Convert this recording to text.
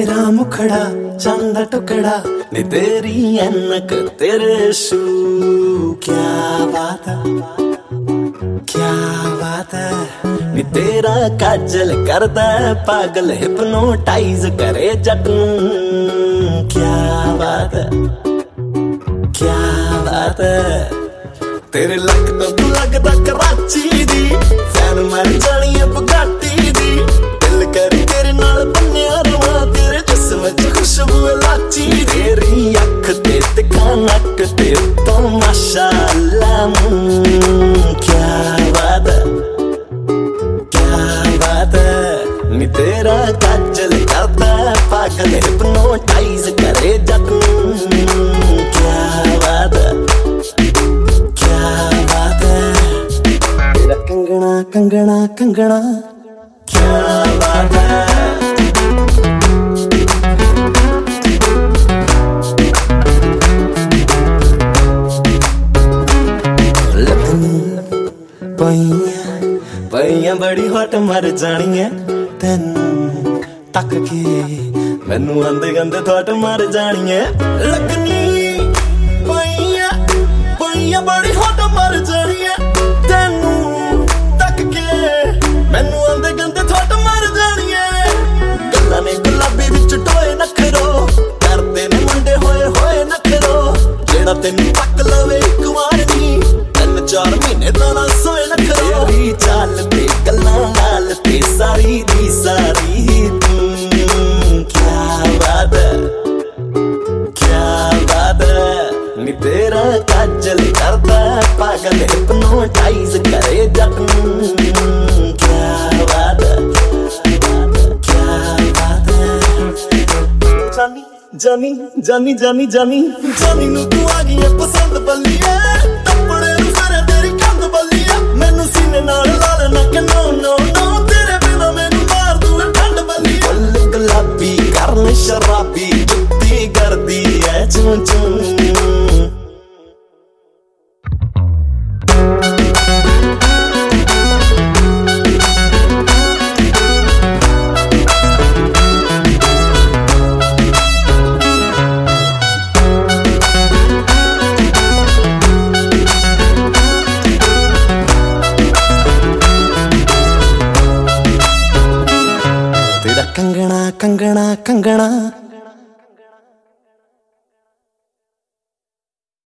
तेरा मुखड़ा चांद टुकड़ा नी तेरी ऐनक तेरे शू क्या बात है क्या बात है नी तेरा काजल करदा पागल हिप्नोटाइज करे जट नूं क्या बात है क्या बात है तेरे लक तो लगदा कराची दी फैन मर जानी है बुगाटी दी दिल करी तेरे नाल बन्निया रवां तेरे जिस्म च खुशबू लाची तेरी अख ते तिखा नक ते तो माशाअल्लाह क्या बात है क्या बात है नी तेरा काजल करदा पागल हिप्नोटाइज करे जट नूं क्या बात है क्या बात है तेरा कंगना कंगना कंगना क्या बात है पईया बड़ी हट मर जानी है तेन तक के मैनू आंदे गंदे थोट मर जानी है लगनी पईया बड़ी हट मर जानी है तेनू तक के मैनू आंदे गंदे थोट मर जानी है गल्लां ने गुलाबी विच टोए नखरो करदे ने मुंडे होए होए नखरो जेड़ा तेनू तक लवे एक वार नी 3-4 महीने तो ना सोए नखरो तेरी चाल ते गल्लां नाल ते सारी दी सारी क्या बात है क्या बात है नी तेरा काजल करदा पागल हिप्नोटाइज करे जट नूं क्या बात है क्या बात है जानी जानी जानी जानी जानी जानी नूं तू आ गई है पसंद बल्लिए टप्पड़े नूं सारे तेरी कंध बल्लिए मैनू सीने नाल ला लेना कि नो नो नो तेरे बिना मैनू मार दूं ठंड बल्लिए फुल गुलाबी करन शराबी जुत्ती करदी है चूं चूं कंगना कंगना कंगना